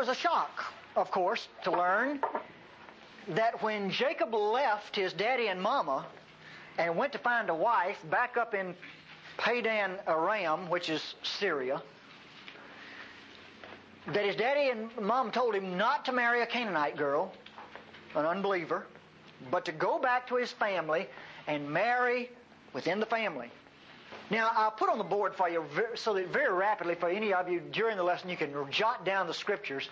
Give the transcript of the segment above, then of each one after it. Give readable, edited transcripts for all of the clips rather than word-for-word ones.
was a shock, of course, to learn that when Jacob left his daddy and mama and went to find a wife back up in Padan Aram, which is Syria, that his daddy and mom told him not to marry a Canaanite girl, an unbeliever, but to go back to his family and marry within the family. Now, I'll put on the board for you so that very rapidly for any of you during the lesson you can jot down the scriptures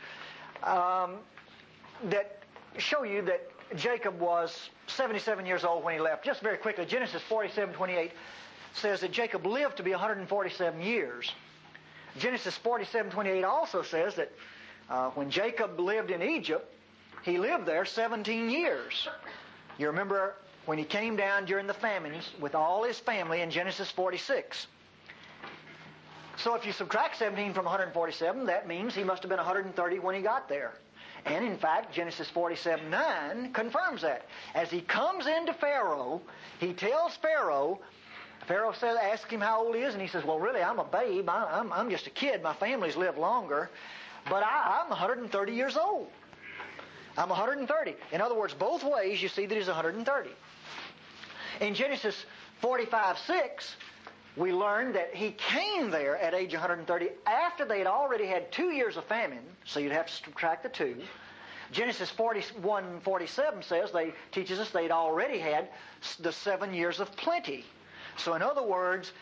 that show you that Jacob was 77 years old when he left. Just very quickly, Genesis 47:28 says that Jacob lived to be 147 years. Genesis 47:28 also says that when Jacob lived in Egypt, he lived there 17 years. You remember when he came down during the famines with all his family in Genesis 46. So if you subtract 17 from 147, that means he must have been 130 when he got there. And in fact, Genesis 47:9 confirms that. As he comes into Pharaoh, he tells Pharaoh says, asks him how old he is, and he says, well, really, I'm a babe. I'm just a kid. My family's lived longer. But I'm 130 years old. I'm 130. In other words, both ways you see that he's 130. In Genesis 45:6, we learn that he came there at age 130 after they had already had 2 years of famine, so you'd have to subtract the 2. Genesis 41:47 teaches us they'd already had the 7 years of plenty. So in other words,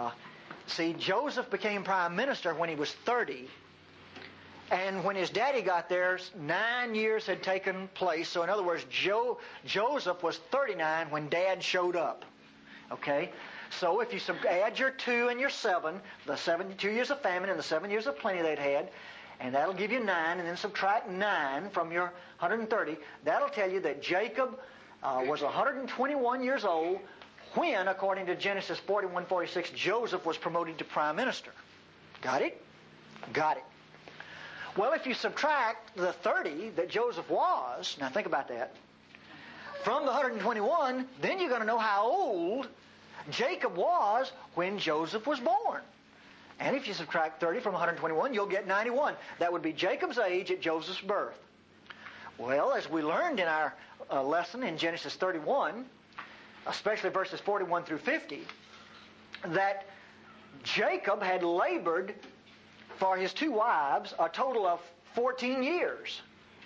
Joseph became prime minister when he was 30, and when his daddy got there, 9 years had taken place. So in other words, Joseph was 39 when Dad showed up. Okay? So if you add your 2 and your 7, the 2 years of famine and the 7 years of plenty they'd had, and that'll give you 9, and then subtract 9 from your 130, that'll tell you that Jacob was 121 years old when, according to Genesis 41:46, Joseph was promoted to prime minister. Got it? Got it. Well, if you subtract the 30 that Joseph was, now think about that, from the 121, then you're going to know how old Jacob was when Joseph was born. And if you subtract 30 from 121, you'll get 91. That would be Jacob's age at Joseph's birth. Well, as we learned in our lesson in Genesis 31, especially verses 41 through 50, that Jacob had labored for his 2 wives a total of 14 years.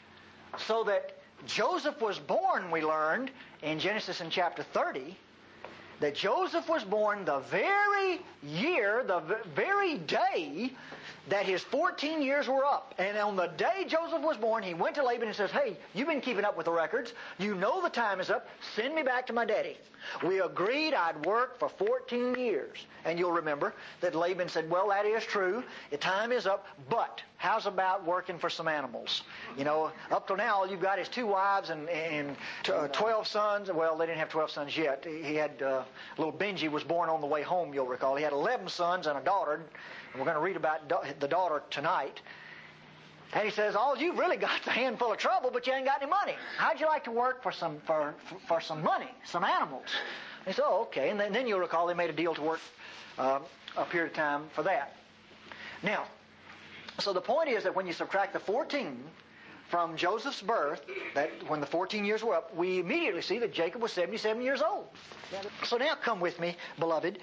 So that Joseph was born, we learned, in Genesis in chapter 30, that Joseph was born the very year, the very day that his 14 years were up. And on the day Joseph was born, he went to Laban and says, hey, you've been keeping up with the records. You know the time is up. Send me back to my daddy. We agreed I'd work for 14 years. And you'll remember that Laban said, well, that is true. The time is up. But how's about working for some animals? You know, up till now, all you've got is 2 wives and 12 sons. Well, they didn't have 12 sons yet. He had, little Benji was born on the way home, you'll recall. He had 11 sons and a daughter. And we're going to read about the daughter tonight. And he says, all you've really got is a handful of trouble, but you ain't got any money. How'd you like to work for some money, some animals? And he said, oh, okay. And then you'll recall they made a deal to work a period of time for that. Now, so the point is that when you subtract the 14 from Joseph's birth, that when the 14 years were up, we immediately see that Jacob was 77 years old. So now come with me, beloved,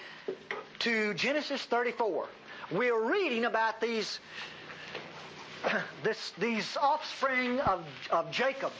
to Genesis 34. We're reading about these offspring of Jacob.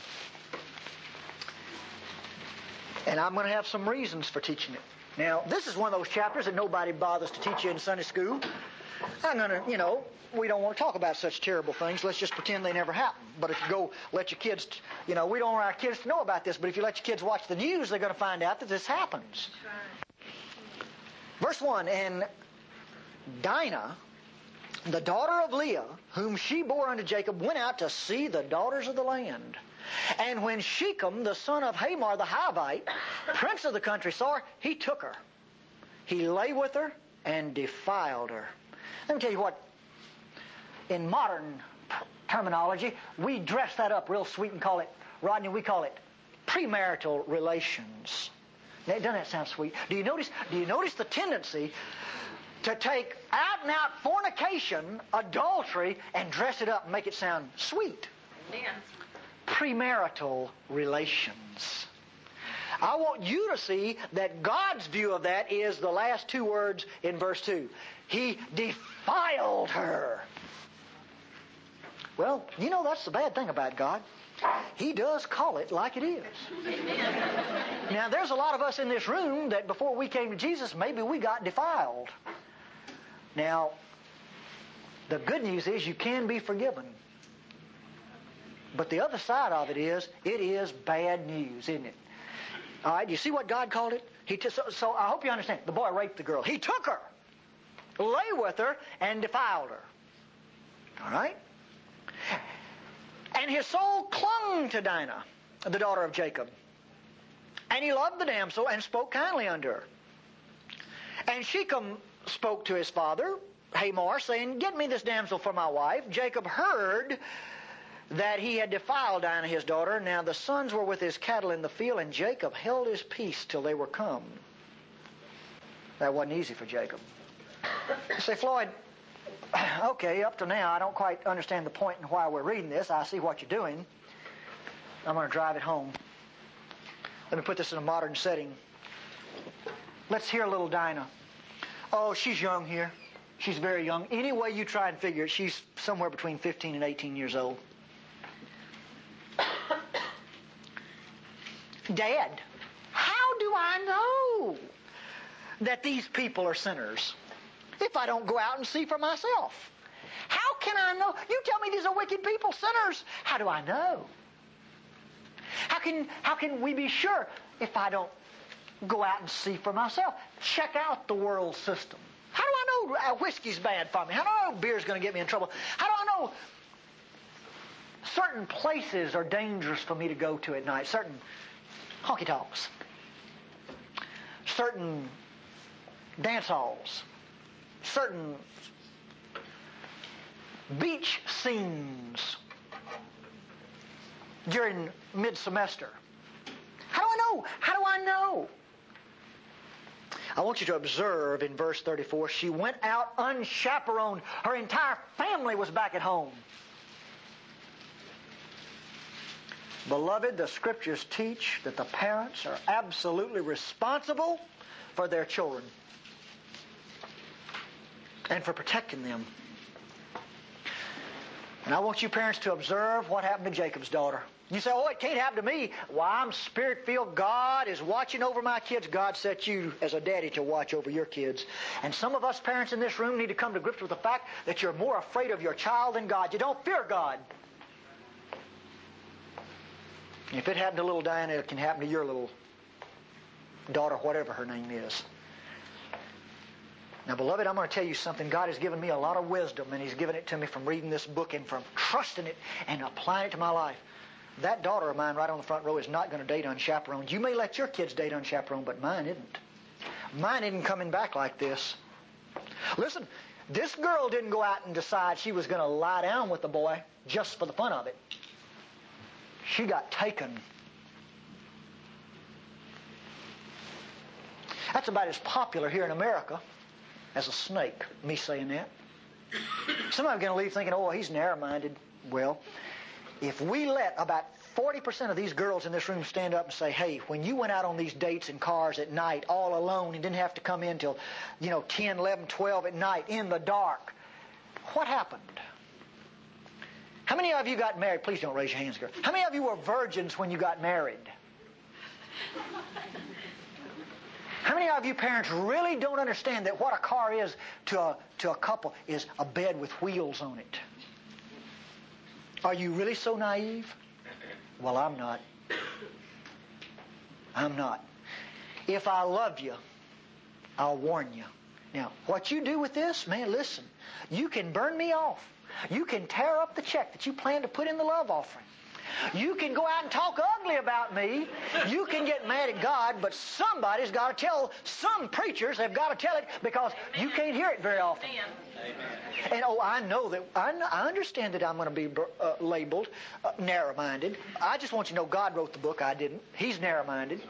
And I'm going to have some reasons for teaching it. Now, this is one of those chapters that nobody bothers to teach you in Sunday school. I'm going to, we don't want to talk about such terrible things. Let's just pretend they never happened. But if you go let your kids, we don't want our kids to know about this, but if you let your kids watch the news, they're going to find out that this happens. Verse 1, and Dinah, the daughter of Leah, whom she bore unto Jacob, went out to see the daughters of the land. And when Shechem, the son of Hamor the Hivite, prince of the country, saw her, he took her. He lay with her and defiled her. Let me tell you what, in modern terminology, we dress that up real sweet and call it, Rodney, we call it premarital relations. Doesn't that sound sweet? Do you notice the tendency to take out-and-out fornication, adultery, and dress it up and make it sound sweet. Amen. Premarital relations. I want you to see that God's view of that is the last two words in verse 2. He defiled her. Well, you know that's the bad thing about God. He does call it like it is. Now, there's a lot of us in this room that before we came to Jesus, maybe we got defiled. Now, the good news is you can be forgiven. But the other side of it is bad news, isn't it? All right, you see what God called it? So I hope you understand. The boy raped the girl. He took her, lay with her, and defiled her. All right? And his soul clung to Dinah, the daughter of Jacob. And he loved the damsel and spoke kindly unto her. And Shechem spoke to his father, Hamor, saying, Get me this damsel for my wife. Jacob heard that he had defiled Dinah his daughter. Now the sons were with his cattle in the field, and Jacob held his peace till they were come. That wasn't easy for Jacob. You say, Floyd, okay, up to now I don't quite understand the point in why we're reading this. I see what you're doing. I'm going to drive it home. Let me put this in a modern setting. Let's hear little Dinah. Oh, she's young here. She's very young. Any way you try and figure it, she's somewhere between 15 and 18 years old. Dad, how do I know that these people are sinners if I don't go out and see for myself? How can I know? You tell me these are wicked people, sinners. How do I know? How can we be sure if I don't go out and see for myself? Check out the world system. How do I know whiskey's bad for me? How do I know beer's going to get me in trouble? How do I know certain places are dangerous for me to go to at night? Certain honky-tonks. Certain dance halls. Certain beach scenes during mid-semester. How do I know? How do I know? I want you to observe in verse 34, she went out unchaperoned. Her entire family was back at home. Beloved, the Scriptures teach that the parents are absolutely responsible for their children and for protecting them. And I want you parents to observe what happened to Jacob's daughter. You say, oh, it can't happen to me. Why, I'm Spirit-filled. God is watching over my kids. God set you as a daddy to watch over your kids. And some of us parents in this room need to come to grips with the fact that you're more afraid of your child than God. You don't fear God. If it happened to little Diana, it can happen to your little daughter, whatever her name is. Now, beloved, I'm going to tell you something. God has given me a lot of wisdom, and He's given it to me from reading this book and from trusting it and applying it to my life. That daughter of mine right on the front row is not going to date unchaperoned. You may let your kids date unchaperoned, but mine isn't. Mine isn't coming back like this. Listen, this girl didn't go out and decide she was going to lie down with the boy just for the fun of it. She got taken. That's about as popular here in America as a snake, me saying that. Some of them are going to leave thinking, oh, he's narrow-minded. Well, if we let about 40% of these girls in this room stand up and say, hey, when you went out on these dates in cars at night all alone and didn't have to come in till, 10, 11, 12 at night in the dark, what happened? How many of you got married? Please don't raise your hands, girl. How many of you were virgins when you got married? How many of you parents really don't understand that what a car is to a couple is a bed with wheels on it? Are you really so naive? Well, I'm not. I'm not. If I love you, I'll warn you. Now, what you do with this, man, listen. You can burn me off. You can tear up the check that you plan to put in the love offering. You can go out and talk ugly about me. You can get mad at God, but somebody's got to tell, some preachers have got to tell it because you can't hear it very often. And I know that, I understand that I'm going to be labeled narrow-minded. I just want you to know God wrote the book, I didn't. He's narrow-minded.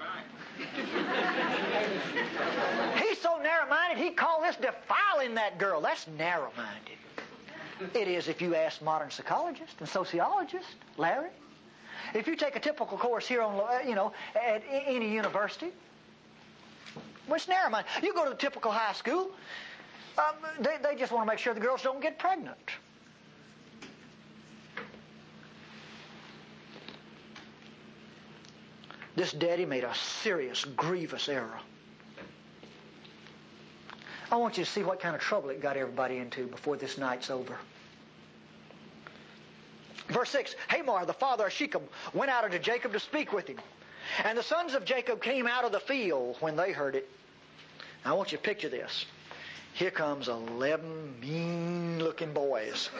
He's so narrow-minded, he called this defiling that girl. That's narrow-minded. It is if you ask modern psychologists and sociologists, Larry. If you take a typical course here on, at any university, well, it's narrow-minded. You go to the typical high school, they just want to make sure the girls don't get pregnant. This daddy made a serious, grievous error. I want you to see what kind of trouble it got everybody into before this night's over. Verse 6, Hamor, the father of Shechem, went out unto Jacob to speak with him. And the sons of Jacob came out of the field when they heard it. Now, I want you to picture this. Here comes 11 mean-looking boys.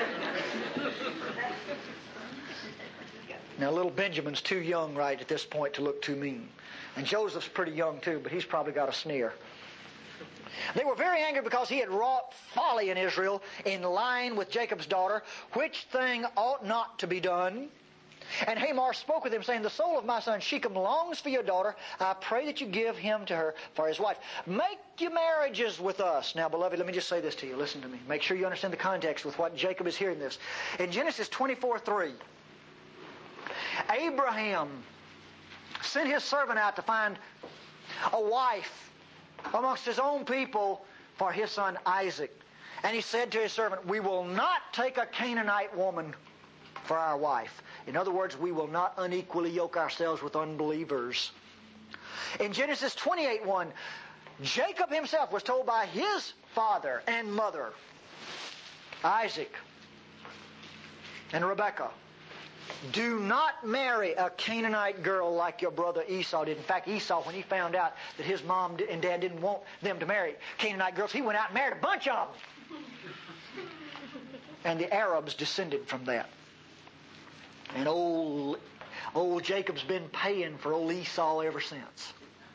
Now, little Benjamin's too young right at this point to look too mean. And Joseph's pretty young too, but he's probably got a sneer. They were very angry because he had wrought folly in Israel in lying with Jacob's daughter, which thing ought not to be done. And Hamor spoke with him, saying, the soul of my son Shechem longs for your daughter. I pray that you give him to her for his wife. Make your marriages with us. Now, beloved, let me just say this to you. Listen to me. Make sure you understand the context with what Jacob is hearing this. In Genesis 24:3, Abraham sent his servant out to find a wife amongst his own people for his son Isaac. And he said to his servant, we will not take a Canaanite woman for our wife. In other words, we will not unequally yoke ourselves with unbelievers. In Genesis 28:1, Jacob himself was told by his father and mother, Isaac and Rebekah, do not marry a Canaanite girl like your brother Esau did. In fact, Esau, when he found out that his mom and dad didn't want them to marry Canaanite girls, he went out and married a bunch of them. And the Arabs descended from that. And old Jacob's been paying for old Esau ever since.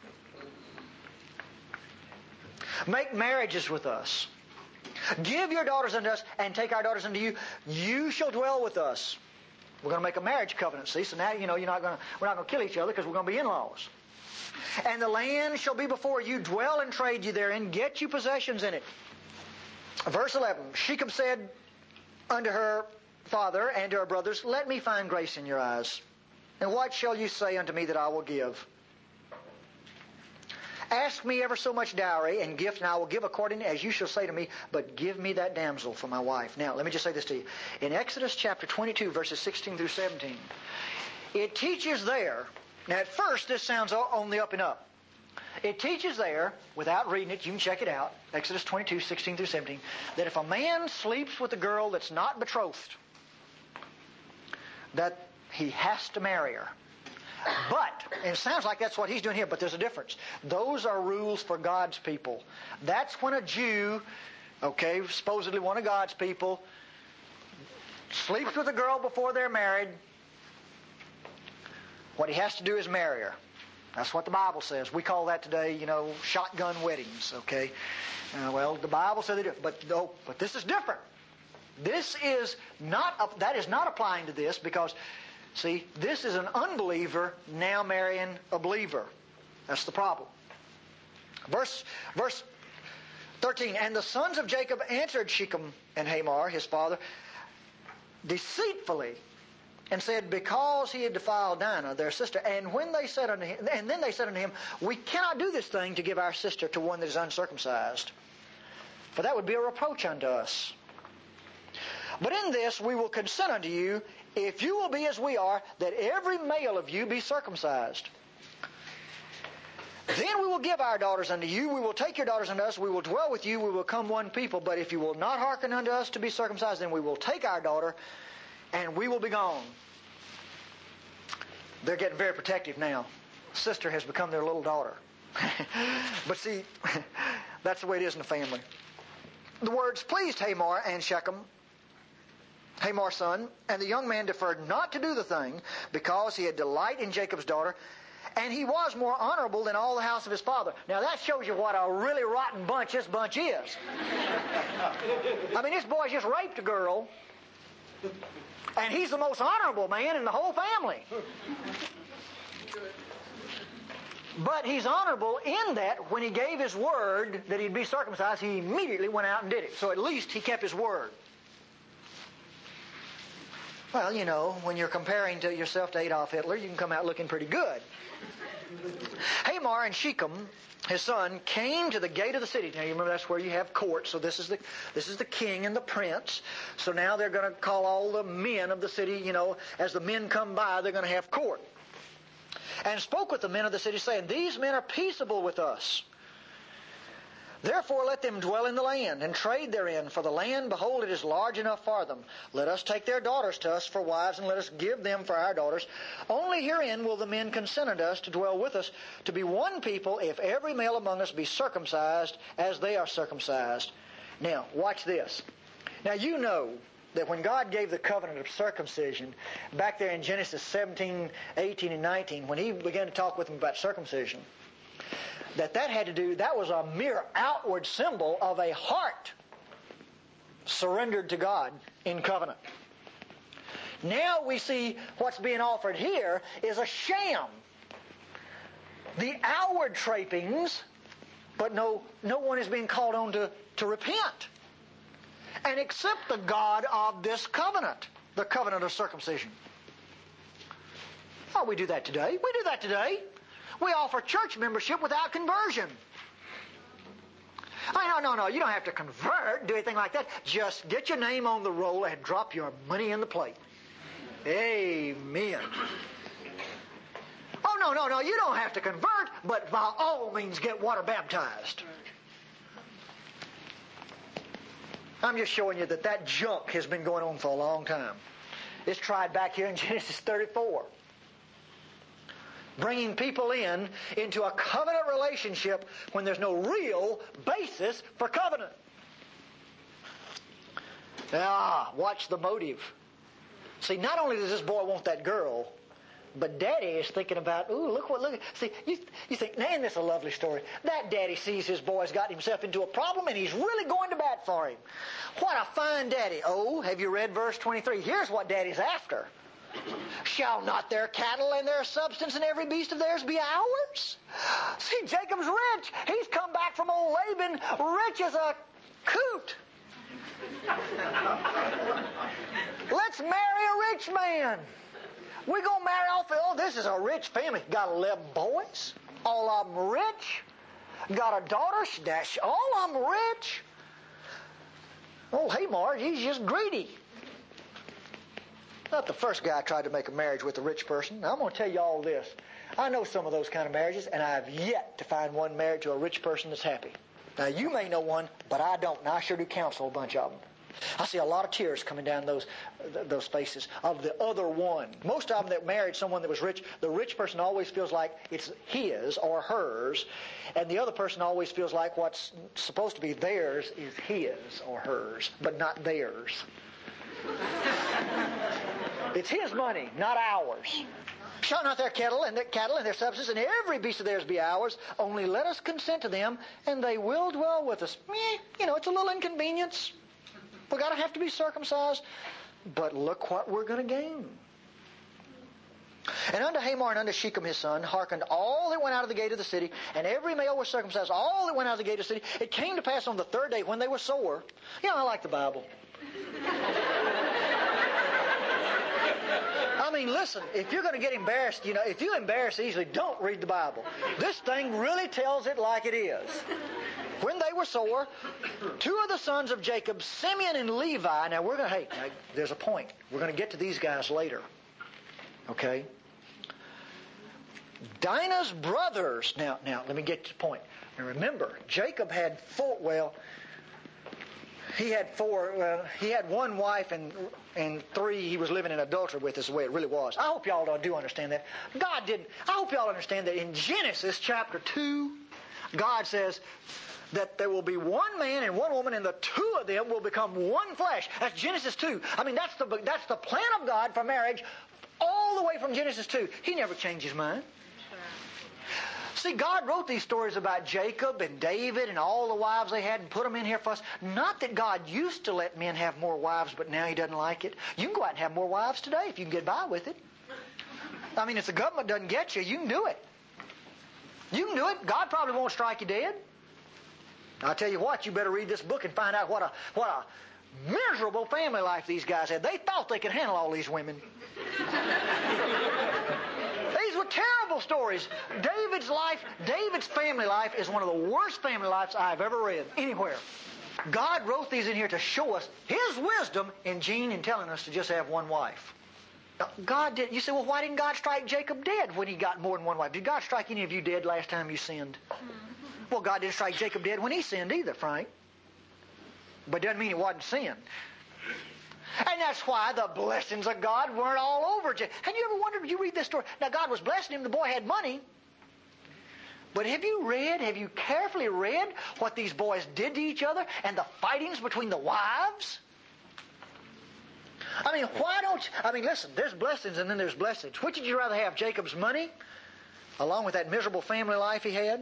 Make marriages with us. Give your daughters unto us, and take our daughters unto you. You shall dwell with us. We're going to make a marriage covenant, see? So now, we're not going to kill each other because we're going to be in-laws. And the land shall be before you. Dwell and trade you therein. Get you possessions in it. Verse 11. Shechem said unto her father and to her brothers, let me find grace in your eyes. And what shall you say unto me that I will give? Ask me ever so much dowry and gift, and I will give according as you shall say to me, but give me that damsel for my wife. Now, let me just say this to you. In Exodus chapter 22, verses 16 through 17, it teaches there, now at first this sounds on the up and up. It teaches there, without reading it, you can check it out, Exodus 22, 16 through 17, that if a man sleeps with a girl that's not betrothed, that he has to marry her. But, and it sounds like that's what he's doing here, but there's a difference. Those are rules for God's people. That's when a Jew, supposedly one of God's people, sleeps with a girl before they're married. What he has to do is marry her. That's what the Bible says. We call that today, shotgun weddings, okay? The Bible says they do. But this is different. That is not applying to this because, see, this is an unbeliever now marrying a believer. That's the problem. Verse 13, and the sons of Jacob answered Shechem and Hamor, his father, deceitfully, and said, because he had defiled Dinah, their sister. And then they said unto him, we cannot do this thing to give our sister to one that is uncircumcised, for that would be a reproach unto us. But in this we will consent unto you, if you will be as we are, that every male of you be circumcised. Then we will give our daughters unto you, we will take your daughters unto us, we will dwell with you, we will become one people. But if you will not hearken unto us to be circumcised, then we will take our daughter, and we will be gone. They're getting very protective now. Sister has become their little daughter. But see, that's the way it is in the family. The words pleased Hamor and Shechem, Hamor's son, and the young man deferred not to do the thing, because he had delight in Jacob's daughter. And he was more honorable than all the house of his father. Now that shows you what a really rotten bunch this bunch is. I mean, this boy just raped a girl, and he's the most honorable man in the whole family. But he's honorable in that when he gave his word that he'd be circumcised, he immediately went out and did it. So at least he kept his word. Well, you know, when you're comparing to yourself to Adolf Hitler, you can come out looking pretty good. Hamor and Shechem, his son, came to the gate of the city. Now you remember that's where you have court. So this is the king and the prince. So now they're going to call all the men of the city, you know, as the men come by, they're going to have court. And spoke with the men of the city, saying, These men are peaceable with us. Therefore let them dwell in the land, and trade therein, for the land, behold, it is large enough for them. Let us take their daughters to us for wives, and let us give them for our daughters. Only herein will the men consent unto us to dwell with us, to be one people, if every male among us be circumcised, as they are circumcised. Now, watch this. Now you know that when God gave the covenant of circumcision, back there in Genesis 17, 18, and 19, when he began to talk with them about circumcision, that was a mere outward symbol of a heart surrendered to God in covenant. Now we see what's being offered here is a sham. The outward trappings, but no one is being called on to repent and accept the God of this covenant, the covenant of circumcision. Oh, we do that today. We do that today. We offer church membership without conversion. No, you don't have to convert, do anything like that. Just get your name on the roll and drop your money in the plate. Amen. Oh, no, you don't have to convert, but by all means get water baptized. I'm just showing you that junk has been going on for a long time. It's tried back here in Genesis 34. Bringing people into a covenant relationship when there's no real basis for covenant. Watch the motive. See, not only does this boy want that girl, but Daddy is thinking about, look. See, you think, man, this is a lovely story. That Daddy sees his boy's got himself into a problem and he's really going to bat for him. What a fine Daddy. Oh, have you read verse 23? Here's what Daddy's after. Shall not their cattle and their substance and every beast of theirs be ours? See, Jacob's rich. He's come back from old Laban rich as a coot. Let's marry a rich man. We're going to marry off. This is a rich family. Got 11 boys. All of them rich. Got a daughter. All of them rich. Oh, Hamor, he's just greedy. Not the first guy tried to make a marriage with a rich person. Now, I'm going to tell you all this. I know some of those kind of marriages, and I've yet to find one married to a rich person that's happy. Now, you may know one, but I don't, and I sure do counsel a bunch of them. I see a lot of tears coming down those faces of the other one. Most of them that married someone that was rich, the rich person always feels like it's his or hers, and the other person always feels like what's supposed to be theirs is his or hers, but not theirs. It's his money, not ours. Shall not their cattle and their substance and every beast of theirs be ours? Only let us consent to them, and they will dwell with us. It's a little inconvenience. We're going to have to be circumcised, but look what we're going to gain. And unto Hamor and unto Shechem his son hearkened all that went out of the gate of the city, and every male was circumcised, all that went out of the gate of the city. It came to pass on the third day when they were sore. I like the Bible. Listen, if you're going to get embarrassed, if you embarrass easily, don't read the Bible. This thing really tells it like it is. When they were sore, two of the sons of Jacob, Simeon and Levi, now there's a point. We're going to get to these guys later. Okay? Dinah's brothers. Now, let me get to the point. Now remember, Jacob had he had one wife and three he was living in adultery with, is the way it really was. I hope y'all do understand that. God didn't. I hope y'all understand that in Genesis chapter 2, God says that there will be one man and one woman, and the two of them will become one flesh. That's Genesis 2. That's the plan of God for marriage all the way from Genesis 2. He never changed his mind. See, God wrote these stories about Jacob and David and all the wives they had and put them in here for us. Not that God used to let men have more wives, but now He doesn't like it. You can go out and have more wives today if you can get by with it. I mean, if the government doesn't get you, you can do it. You can do it. God probably won't strike you dead. I'll tell you what, you better read this book and find out what a miserable family life these guys had. They thought they could handle all these women. These were terrible stories. David's family life is one of the worst family lives I've ever read anywhere. God wrote these in here to show us His wisdom in telling us to just have one wife. Now, God did. You say, well, why didn't God strike Jacob dead when he got more than one wife? Did God strike any of you dead last time you sinned? Well, God didn't strike Jacob dead when he sinned either, Frank. But it doesn't mean it wasn't sin. And that's why the blessings of God weren't all over Jacob. Have you ever wondered, you read this story, now God was blessing him, the boy had money. But have you carefully read what these boys did to each other and the fightings between the wives? Listen, there's blessings and then there's blessings. Which would you rather have, Jacob's money, along with that miserable family life he had?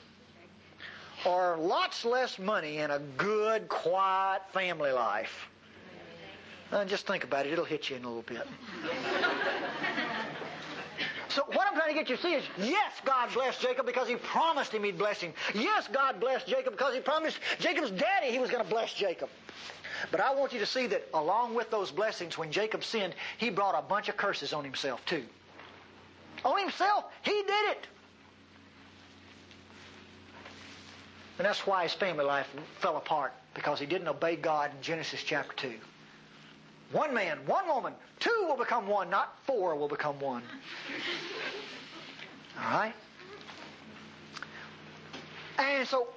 Or lots less money and a good, quiet family life? Just think about it. It'll hit you in a little bit. So what I'm trying to get you to see is, yes, God blessed Jacob because He promised him He'd bless him. Yes, God blessed Jacob because He promised Jacob's daddy He was going to bless Jacob. But I want you to see that along with those blessings, when Jacob sinned, he brought a bunch of curses on himself too. On himself, he did it. And that's why his family life fell apart, because he didn't obey God in Genesis chapter 2. One man, one woman, two will become one, not four will become one. All right? And so,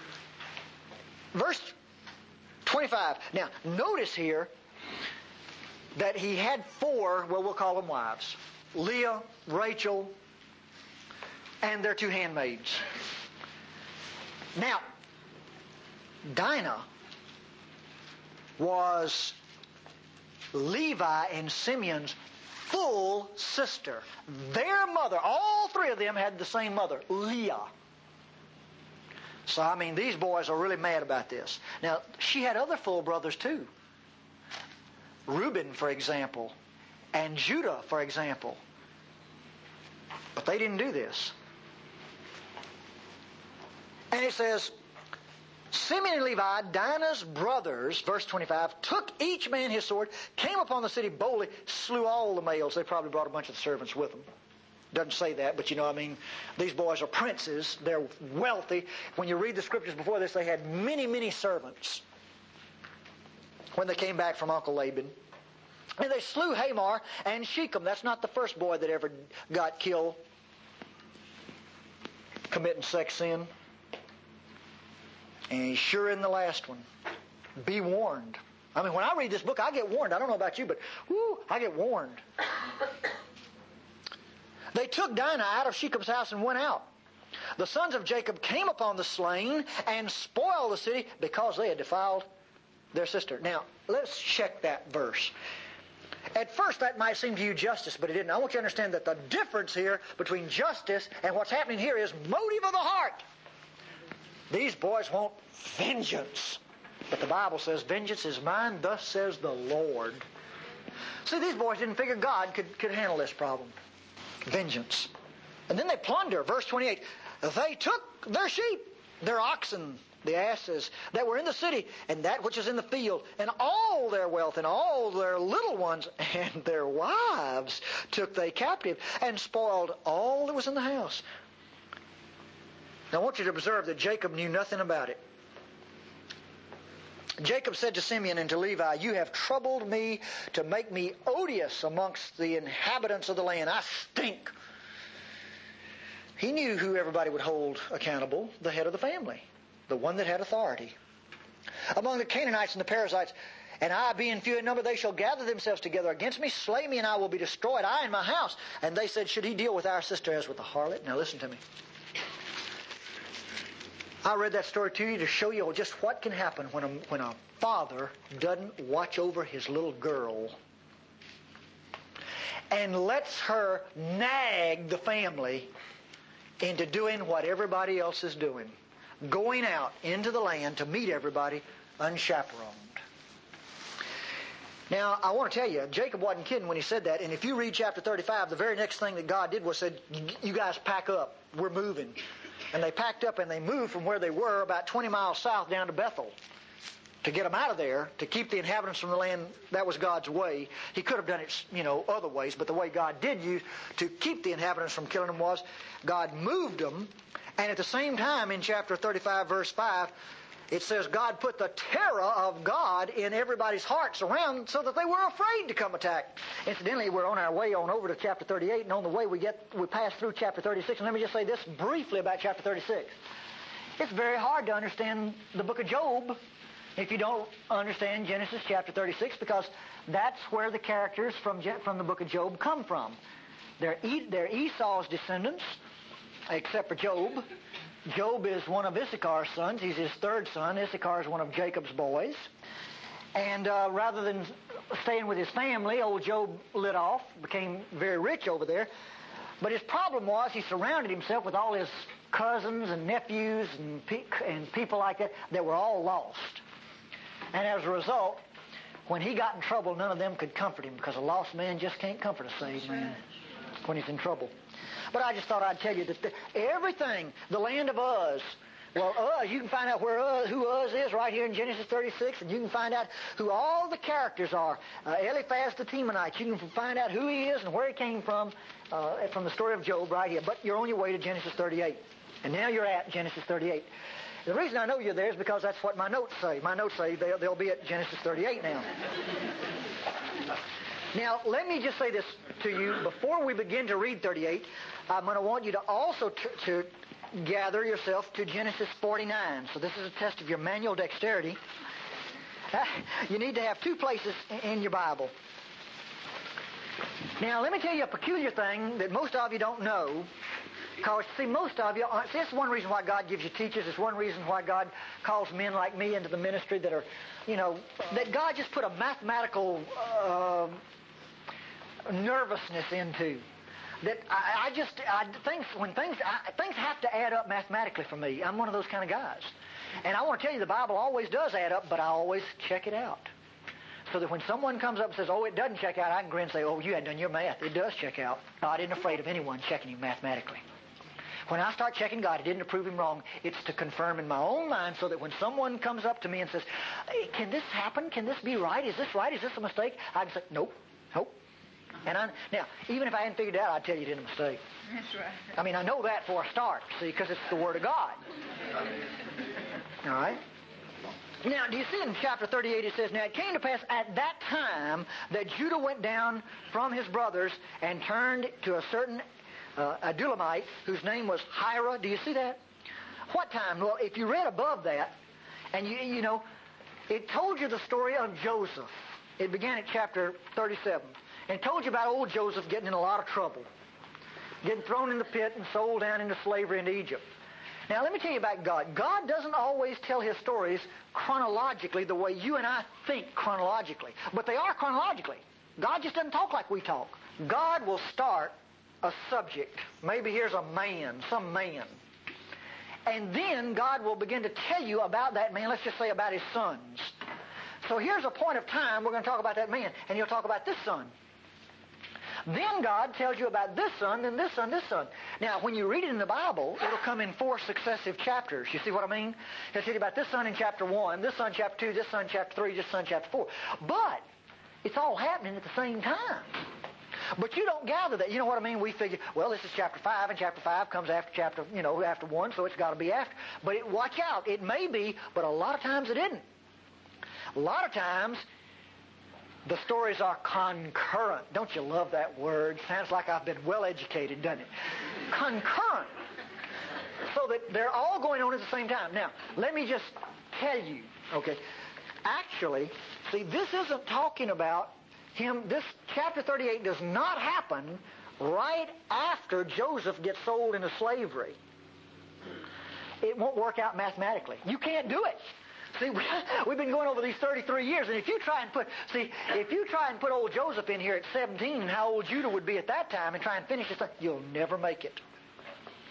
verse 25. Now, notice here that he had four, well, we'll call them wives. Leah, Rachel, and their two handmaids. Now, Dinah was Levi and Simeon's full sister. Their mother, all three of them had the same mother, Leah. So, these boys are really mad about this. Now, she had other full brothers too. Reuben, for example, and Judah, for example. But they didn't do this. And it says, Simeon and Levi, Dinah's brothers, verse 25, took each man his sword, came upon the city boldly, slew all the males. They probably brought a bunch of the servants with them. Doesn't say that, but these boys are princes. They're wealthy. When you read the scriptures before this, they had many, many servants when they came back from Uncle Laban. And they slew Hamor and Shechem. That's not the first boy that ever got killed committing sex sin. And he's sure in the last one. Be warned. When I read this book, I get warned. I don't know about you, but I get warned. They took Dinah out of Shechem's house and went out. The sons of Jacob came upon the slain and spoiled the city because they had defiled their sister. Now, let's check that verse. At first, that might seem to you justice, but it didn't. I want you to understand that the difference here between justice and what's happening here is motive of the heart. These boys want vengeance. But the Bible says, vengeance is mine, thus says the Lord. See, these boys didn't figure God could handle this problem. Vengeance. And then they plunder. Verse 28. They took their sheep, their oxen, the asses that were in the city, and that which is in the field, and all their wealth, and all their little ones, and their wives took they captive, and spoiled all that was in the house. Now I want you to observe that Jacob knew nothing about it. Jacob said to Simeon and to Levi, you have troubled me to make me odious amongst the inhabitants of the land. I stink. He knew who everybody would hold accountable, the head of the family, the one that had authority. Among the Canaanites and the Perizzites, and I being few in number, they shall gather themselves together against me, slay me, and I will be destroyed, I and my house. And they said, should he deal with our sister as with a harlot? Now listen to me. I read that story to you to show you just what can happen when a father doesn't watch over his little girl and lets her nag the family into doing what everybody else is doing. Going out into the land to meet everybody unchaperoned. Now, I want to tell you, Jacob wasn't kidding when he said that. And if you read chapter 35, the very next thing that God did was said, you guys pack up. We're moving. And they packed up and they moved from where they were about 20 miles south down to Bethel to get them out of there, to keep the inhabitants from the land. That was God's way. He could have done it, other ways, but the way God did use to keep the inhabitants from killing them was God moved them. And at the same time, in chapter 35, verse 5, it says God put the terror of God in everybody's hearts around so that they were afraid to come attack. Incidentally, we're on our way on over to chapter 38, and on the way we pass through chapter 36. And let me just say this briefly about chapter 36. It's very hard to understand the book of Job if you don't understand Genesis chapter 36, because that's where the characters from the book of Job come from. They're Esau's descendants, except for Job. Job is one of Issachar's sons. He's his third son. Issachar is one of Jacob's boys. And rather than staying with his family, old Job lit off, became very rich over there. But his problem was he surrounded himself with all his cousins and nephews and people like that were all lost. And as a result, when he got in trouble, none of them could comfort him, because a lost man just can't comfort a saved man when he's in trouble. But I just thought I'd tell you that everything, the land of Uz, you can find out who Uz is right here in Genesis 36, and you can find out who all the characters are. Eliphaz the Temanite, you can find out who he is and where he came from the story of Job right here. But you're on your way to Genesis 38. And now you're at Genesis 38. The reason I know you're there is because that's what my notes say. My notes say they'll be at Genesis 38 now. Now, let me just say this to you. Before we begin to read 38, I'm going to want you to also to gather yourself to Genesis 49. So this is a test of your manual dexterity. You need to have two places in your Bible. Now, let me tell you a peculiar thing that most of you don't know. Because, see, most of you, that's one reason why God gives you teachers. It's one reason why God calls men like me into the ministry that are, that God just put a mathematical nervousness into. That things have to add up mathematically for me. I'm one of those kind of guys. And I want to tell you, the Bible always does add up, but I always check it out. So that when someone comes up and says, it doesn't check out, I can grin and say, you hadn't done your math. It does check out. God isn't afraid of anyone checking him mathematically. When I start checking God, it didn't prove him wrong. It's to confirm in my own mind, so that when someone comes up to me and says, hey, can this happen? Can this be right? Is this right? Is this a mistake? I can say, nope. And now, even if I hadn't figured it out, I'd tell you it isn't a mistake. That's right. I mean, I know that for a start, see, because it's the Word of God. All right? Now, do you see in chapter 38 it says, now it came to pass at that time that Judah went down from his brothers and turned to a certain Adullamite whose name was Hira. Do you see that? What time? Well, if you read above that, and it told you the story of Joseph. It began at chapter 37. And it told you about old Joseph getting in a lot of trouble. Getting thrown in the pit and sold down into slavery in Egypt. Now, let me tell you about God. God doesn't always tell his stories chronologically the way you and I think chronologically. But they are chronologically. God just doesn't talk like we talk. God will start a subject. Maybe here's some man. And then God will begin to tell you about that man, let's just say about his sons. So here's a point of time, we're going to talk about that man, and he'll talk about this son. Then God tells you about this son, then this son, this son. Now, when you read it in the Bible, it'll come in 4 successive chapters. You see what I mean? He'll tell you about this son in chapter 1, this son chapter 2, this son chapter 3, this son chapter 4. But it's all happening at the same time. But you don't gather that. You know what I mean? We figure, this is chapter 5, and chapter 5 comes after after 1, so it's got to be after. But watch out. It may be, but a lot of times it isn't. A lot of times, the stories are concurrent. Don't you love that word? Sounds like I've been well educated, doesn't it? Concurrent. So that they're all going on at the same time. Now, let me just tell you, okay, actually, see, this isn't talking about him. This chapter 38 does not happen right after Joseph gets sold into slavery. It won't work out mathematically. You can't do it. See, we've been going over these 33 years, and if you try and put old Joseph in here at 17 and how old Judah would be at that time and try and finish this thing, you'll never make it.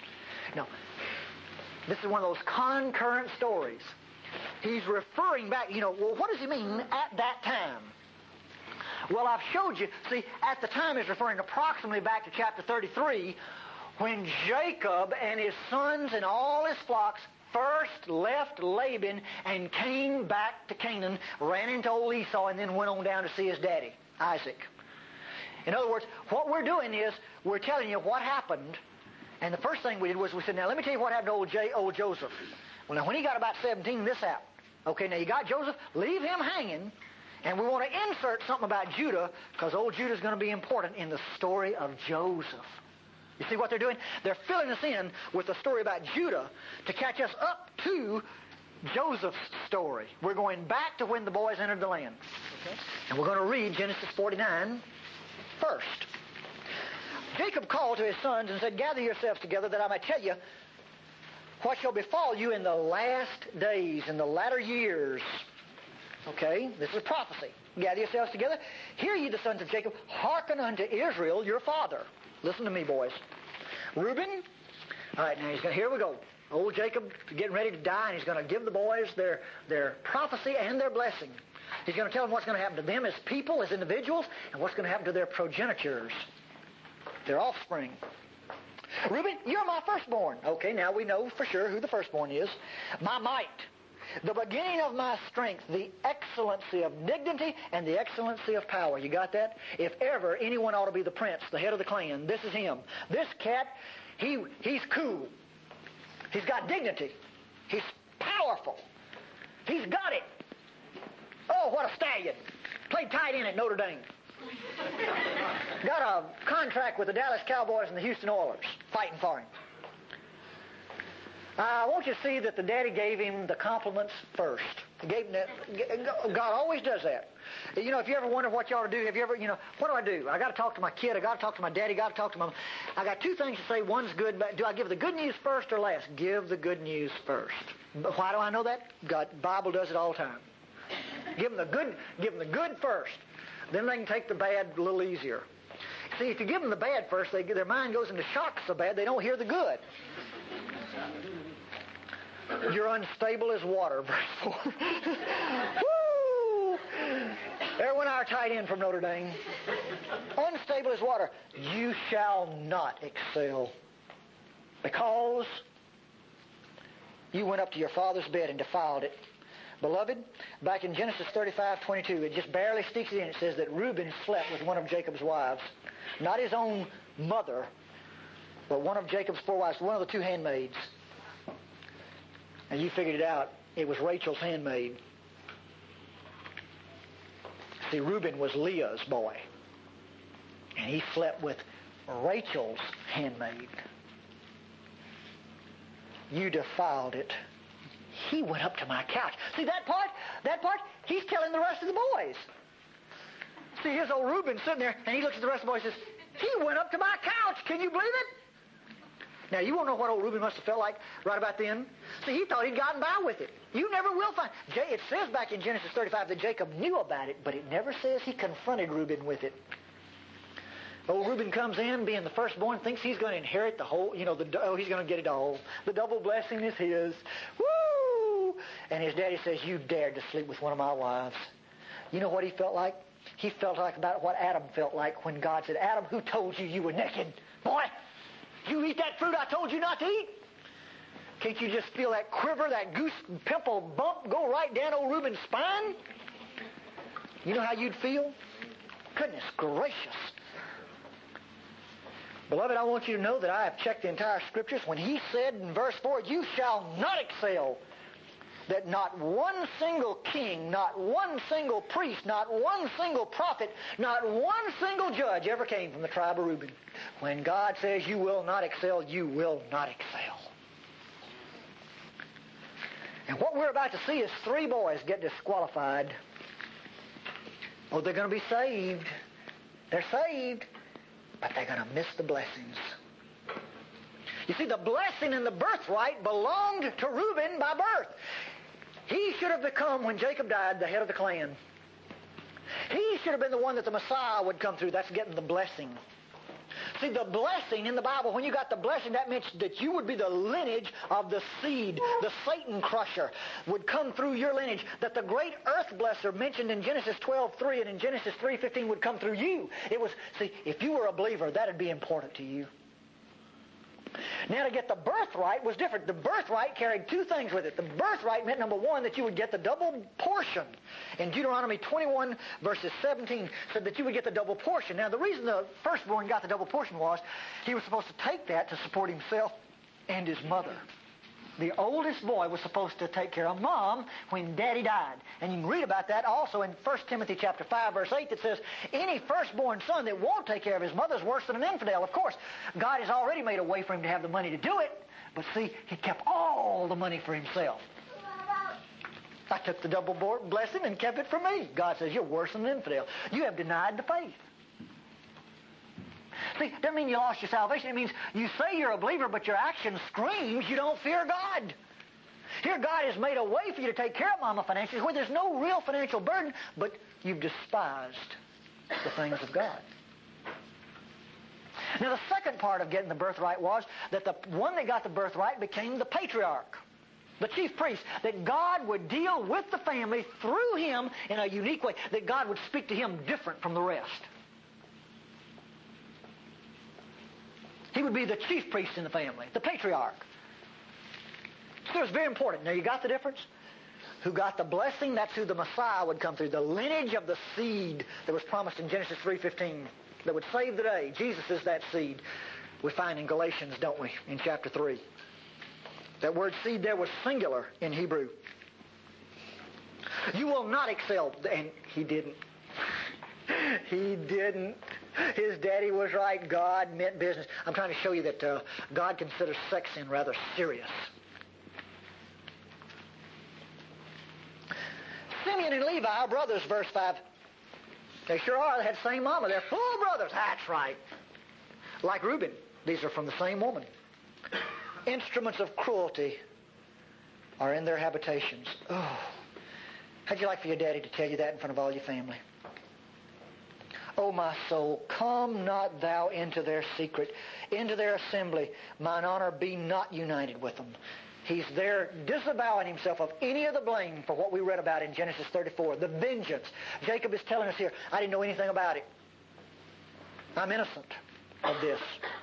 Now, this is one of those concurrent stories. He's referring back, well, what does he mean at that time? Well, I've showed you, see, at the time is referring approximately back to chapter 33, when Jacob and his sons and all his flocks first left Laban and came back to Canaan, ran into old Esau, and then went on down to see his daddy, Isaac. In other words, what we're doing is we're telling you what happened, and the first thing we did was we said, now let me tell you what happened to old Joseph. Well, now when he got about 17, this happened. Okay, now you got Joseph, leave him hanging, and we want to insert something about Judah, because old Judah's going to be important in the story of Joseph. You see what they're doing? They're filling us in with the story about Judah to catch us up to Joseph's story. We're going back to when the boys entered the land. Okay? And we're going to read Genesis 49 first. Jacob called to his sons and said, gather yourselves together that I may tell you what shall befall you in the last days, in the latter years. Okay, this is a prophecy. Gather yourselves together. Hear ye the sons of Jacob, hearken unto Israel your father. Listen to me, boys. Reuben, all right, now here we go. Old Jacob getting ready to die, and he's going to give the boys their prophecy and their blessing. He's going to tell them what's going to happen to them as people, as individuals, and what's going to happen to their progenitors, their offspring. Reuben, you're my firstborn. Okay, now we know for sure who the firstborn is. My might, the beginning of my strength, the excellency of dignity and the excellency of power. You got that? If ever anyone ought to be the prince, the head of the clan, this is him. This cat, he's cool. He's got dignity. He's powerful. He's got it. Oh, what a stallion. Played tight end at Notre Dame. Got a contract with the Dallas Cowboys and the Houston Oilers, fighting for him. I want you to see that the daddy gave him the compliments first. God always does that. You know, if you ever wonder what you ought to do, have you ever, what do? I got to talk to my kid, I got to talk to my daddy, I got to talk to my... I got two things to say. One's good, but do I give the good news first or last? Give the good news first. Why do I know that? God, Bible does it all the time. Give them the good first. Then they can take the bad a little easier. See, if you give them the bad first, their mind goes into shock so bad they don't hear the good. You're unstable as water, verse 4. Woo! There went our tight end from Notre Dame. Unstable as water. You shall not excel, because you went up to your father's bed and defiled it. Beloved, back in Genesis 35:22, it just barely sticks it in. It says that Reuben slept with one of Jacob's wives. Not his own mother, but one of Jacob's 4 wives, one of the 2 handmaids. And you figured it out. It was Rachel's handmaid. See, Reuben was Leah's boy. And he slept with Rachel's handmaid. You defiled it. He went up to my couch. See that part, he's telling the rest of the boys. See, here's old Reuben sitting there, and he looks at the rest of the boys and says, he went up to my couch. Can you believe it? Now, you won't know what old Reuben must have felt like right about then. See, he thought he'd gotten by with it. You never will find. It says back in Genesis 35 that Jacob knew about it, but it never says he confronted Reuben with it. Old Reuben comes in, being the firstborn, thinks he's going to inherit the whole, he's going to get it all. The double blessing is his. Woo! And his daddy says, you dared to sleep with one of my wives. You know what he felt like? He felt like about what Adam felt like when God said, Adam, who told you were naked? Boy, you eat that fruit I told you not to eat? Can't you just feel that quiver, that goose pimple bump go right down old Reuben's spine? You know how you'd feel? Goodness gracious. Beloved, I want you to know that I have checked the entire Scriptures. When he said in verse 4, you shall not excel, that not one single king, not one single priest, not one single prophet, not one single judge ever came from the tribe of Reuben. When God says you will not excel, you will not excel. And what we're about to see is 3 boys get disqualified. Oh, they're going to be saved. They're saved. But they're going to miss the blessings. You see, the blessing and the birthright belonged to Reuben by birth. He should have become, when Jacob died, the head of the clan. He should have been the one that the Messiah would come through. That's getting the blessing. See, the blessing in the Bible, when you got the blessing, that meant that you would be the lineage of the seed. The Satan crusher would come through your lineage. That the great earth blesser mentioned in Genesis 12:3 and in Genesis 3:15 would come through you. It was, see, if you were a believer, that would be important to you. Now, to get the birthright was different. The birthright carried two things with it. The birthright meant, number one, that you would get the double portion. In Deuteronomy 21, verses 17, said that you would get the double portion. Now, the reason the firstborn got the double portion was he was supposed to take that to support himself and his mother. The oldest boy was supposed to take care of Mom when Daddy died. And you can read about that also in 1 Timothy chapter 5, verse 8, that says, any firstborn son that won't take care of his mother is worse than an infidel. Of course, God has already made a way for him to have the money to do it, but see, he kept all the money for himself. I took the double blessing and kept it for me. God says, you're worse than an infidel. You have denied the faith. See, it doesn't mean you lost your salvation. It means you say you're a believer, but your action screams you don't fear God. Here, God has made a way for you to take care of Mama financially where there's no real financial burden, but you've despised the things of God. Now, the second part of getting the birthright was that the one that got the birthright became the patriarch, the chief priest, that God would deal with the family through him in a unique way, that God would speak to him different from the rest. He would be the chief priest in the family, the patriarch. So it's very important. Now, you got the difference? Who got the blessing, that's who the Messiah would come through. The lineage of the seed that was promised in Genesis 3:15 that would save the day. Jesus is that seed. We find in Galatians, don't we, in chapter 3. That word seed there was singular in Hebrew. You will not excel. And he didn't. He didn't. His daddy was right. God meant business. I'm trying to show you that God considers sex sin rather serious. Simeon and Levi are brothers, verse 5. They sure are. They had the same mama. They're full brothers. That's right. Like Reuben. These are from the same woman. Instruments of cruelty are in their habitations. Oh, how'd you like for your daddy to tell you that in front of all your family? O my soul, come not thou into their secret, into their assembly. Mine honor be not united with them. He's there disavowing himself of any of the blame for what we read about in Genesis 34, the vengeance. Jacob is telling us here, I didn't know anything about it. I'm innocent of this.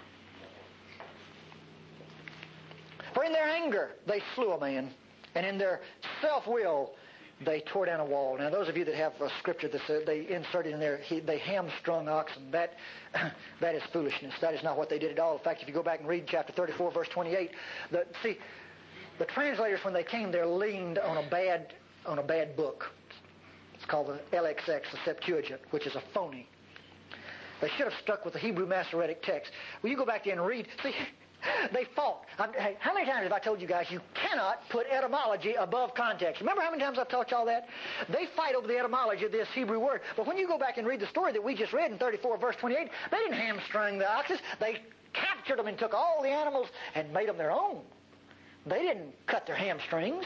For in their anger they slew a man, and in their self-will they tore down a wall. Now, those of you that have a scripture that says they inserted in there, they hamstrung oxen, that is foolishness. That is not what they did at all. In fact, if you go back and read chapter 34, verse 28, the translators, when they came there, leaned on a bad book. It's called the LXX, the Septuagint, which is a phony. They should have stuck with the Hebrew Masoretic text. Well, you go back there and read. See, they fought. Hey, how many times have I told you guys you cannot put etymology above context? Remember how many times I've taught y'all that? They fight over the etymology of this Hebrew word. But when you go back and read the story that we just read in 34, verse 28, they didn't hamstring the oxen. They captured them and took all the animals and made them their own. They didn't cut their hamstrings.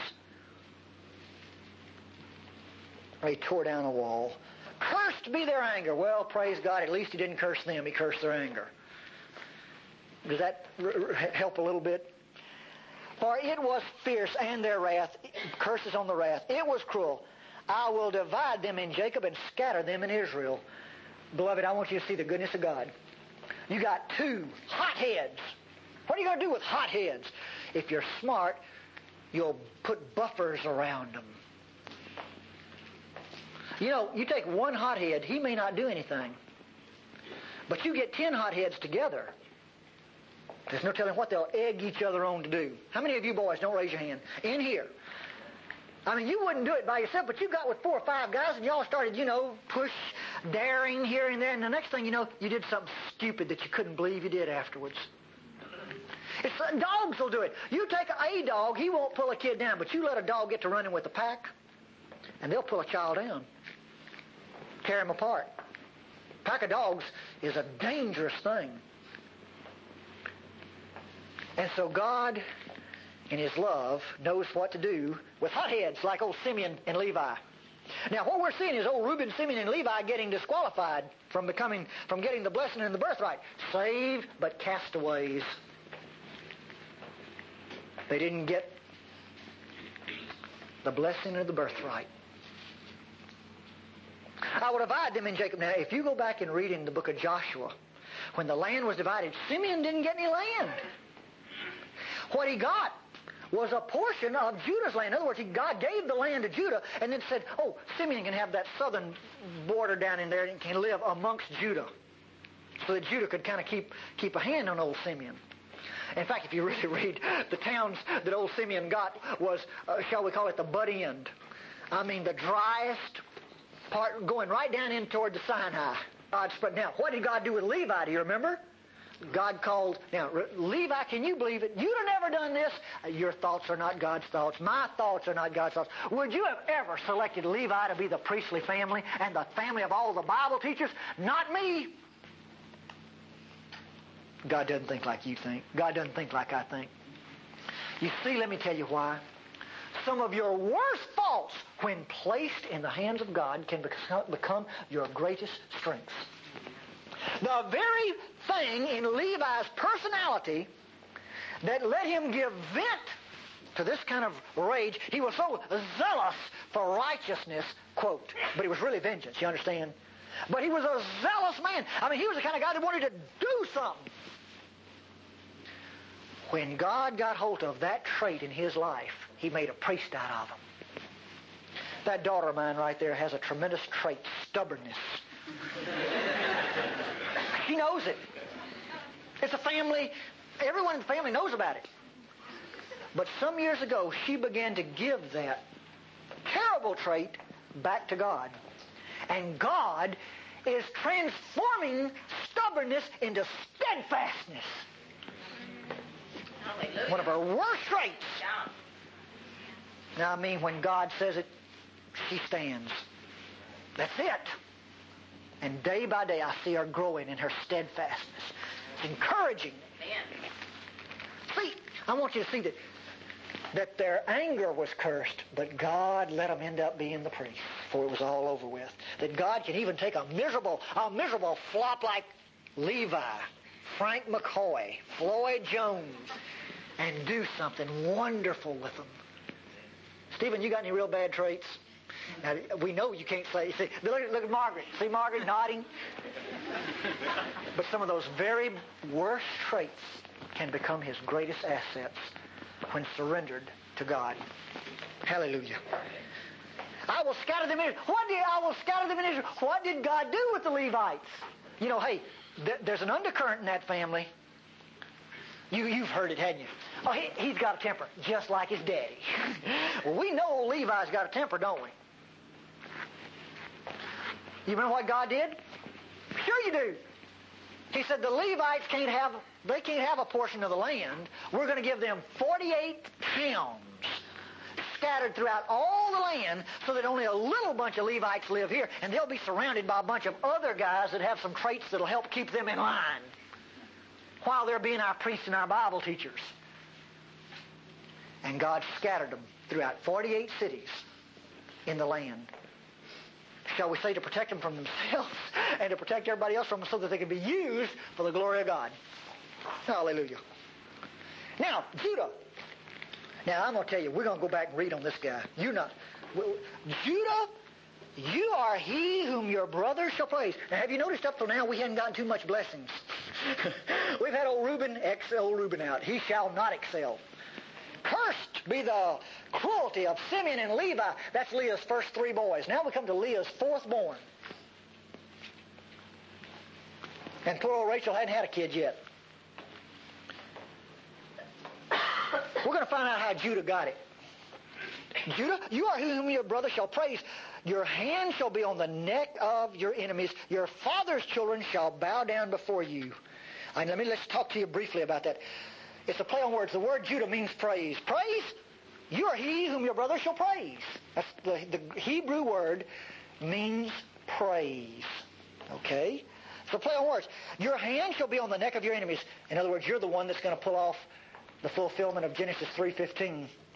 They tore down a wall. Cursed be their anger. Well, praise God, at least he didn't curse them. He cursed their anger. Does that help a little bit? For it was fierce, and their wrath, curses on the wrath. It was cruel. I will divide them in Jacob and scatter them in Israel. Beloved, I want you to see the goodness of God. You got two hotheads. What are you going to do with hotheads? If you're smart, you'll put buffers around them. You know, you take one hothead, he may not do anything. But you get 10 hotheads together, there's no telling what they'll egg each other on to do. How many of you boys, don't raise your hand, in here? I mean, you wouldn't do it by yourself, but you got with 4 or 5 guys and y'all started, push, daring here and there, and the next thing you know, you did something stupid that you couldn't believe you did afterwards. Dogs will do it. You take a dog, he won't pull a kid down, but you let a dog get to running with a pack, and they'll pull a child down. Tear them apart. A pack of dogs is a dangerous thing. And so God, in His love, knows what to do with hotheads like old Simeon and Levi. Now, what we're seeing is old Reuben, Simeon, and Levi getting disqualified from getting the blessing and the birthright. Saved, but castaways. They didn't get the blessing or the birthright. I will divide them in Jacob. Now, if you go back and read in the book of Joshua, when the land was divided, Simeon didn't get any land. What he got was a portion of Judah's land. In other words, God gave the land to Judah and then said, oh, Simeon can have that southern border down in there and can live amongst Judah. So that Judah could kind of keep a hand on old Simeon. In fact, if you really read, the towns that old Simeon got was, shall we call it, the butt end. I mean, the driest part going right down in toward the Sinai. Now, what did God do with Levi? Do you remember? God called, now, Levi, can you believe it? You'd have never done this. Your thoughts are not God's thoughts. My thoughts are not God's thoughts. Would you have ever selected Levi to be the priestly family and the family of all the Bible teachers? Not me. God doesn't think like you think. God doesn't think like I think. You see, let me tell you why. Some of your worst faults, when placed in the hands of God, can become your greatest strengths. The very thing in Levi's personality that let him give vent to this kind of rage, he was so zealous for righteousness, quote, but he was really vengeance, you understand? But he was a zealous man. I mean, he was the kind of guy that wanted to do something. When God got hold of that trait in his life, he made a priest out of him. That daughter of mine right there has a tremendous trait, stubbornness. She knows it. It's a family, everyone in the family knows about it. But some years ago, she began to give that terrible trait back to God. And God is transforming stubbornness into steadfastness. Hallelujah. One of her worst traits. Yeah. Now, I mean, when God says it, she stands. That's it. And day by day, I see her growing in her steadfastness. It's encouraging. Amen. See, I want you to see that their anger was cursed, but God let them end up being the priests before it was all over with. That God can even take a miserable flop like Levi, Frank McCoy, Floyd Jones, and do something wonderful with them. Stephen, you got any real bad traits? Now, we know you can't say. See, look at Margaret. See Margaret nodding? But some of those very worst traits can become his greatest assets when surrendered to God. Hallelujah. I will scatter them in Israel. I will scatter them in Israel. What did God do with the Levites? You know, hey, there's an undercurrent in that family. You've heard it, hadn't you? Oh, he's got a temper, just like his daddy. Well, we know Levi's got a temper, don't we? You remember what God did? Sure you do. He said the Levites can't have a portion of the land. We're going to give them 48 towns scattered throughout all the land so that only a little bunch of Levites live here, and they'll be surrounded by a bunch of other guys that have some traits that'll help keep them in line while they're being our priests and our Bible teachers. And God scattered them throughout 48 cities in the land. Shall we say to protect them from themselves and to protect everybody else from them so that they can be used for the glory of God. Hallelujah. Now, Judah. Now, I'm going to tell you, we're going to go back and read on this guy. Judah, you are he whom your brother shall praise. Now, have you noticed up till now we hadn't gotten too much blessings? We've had old Reuben out. He shall not excel. Cursed be the cruelty of Simeon and Levi. That's Leah's first three boys. Now we come to Leah's fourth born. And poor old Rachel hadn't had a kid yet. We're going to find out how Judah got it. Judah, you are whom your brother shall praise. Your hand shall be on the neck of your enemies. Your father's children shall bow down before you. And let's talk to you briefly about that. It's a play on words. The word Judah means praise. Praise? You are he whom your brother shall praise. That's the Hebrew word means praise. Okay? It's a play on words. Your hand shall be on the neck of your enemies. In other words, you're the one that's going to pull off the fulfillment of Genesis 3:15.